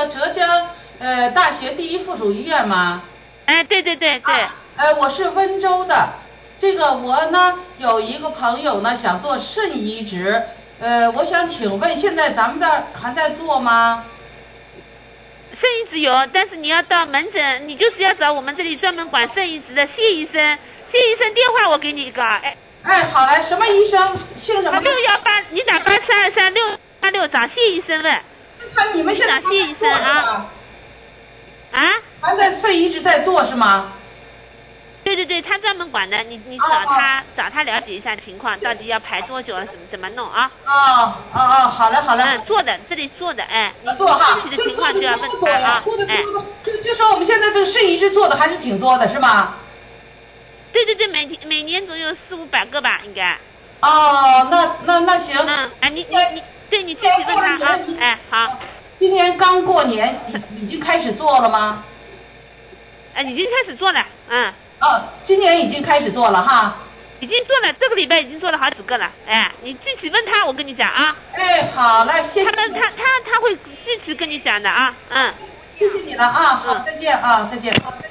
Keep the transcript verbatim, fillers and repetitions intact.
个浙江呃大学第一附属医院吗？ 哎，对对对对。 啊、呃，我是温州的。这个我呢有一个朋友呢想做肾移植，呃，我想请问现在咱们这儿还在做吗？ 肾移植有，但是你要到门诊，你就是要找我们这里专门管肾移植的谢医生。谢医生电话我给你一个，哎。 哎，好嘞，什么医生？姓什么？ 六幺八，你打八四二三六八六找谢医生问。 他你们现在找谢医生啊？啊？ 还在肾移植在做是吗？ 对对对，他专门管的，你你找他、哦、找他了解一下情况，到底要排多久，怎么怎么弄啊？ 哦哦哦，好了好了。 嗯，做的这里做的，哎，你做哈， 身体的情况就要问他啊，哎， 就就说我们现在这个肾移植做的还是挺多的，是吗？ 对对对，每每年总有四五百个吧，应该。 哦，那那那行。 嗯，哎，你你你，对你具体问他啊，哎，好。 今年刚过年，已已经开始做了吗？ 哎，已经开始做了，嗯。 哦，今年已经开始做了哈。 已经做了，这个礼拜已经做了好几个了，哎，你具体问他，我跟你讲啊。 哎，好嘞，谢谢。 他们他他他会具体跟你讲的啊，嗯。 谢谢你了啊，好，再见啊，再见。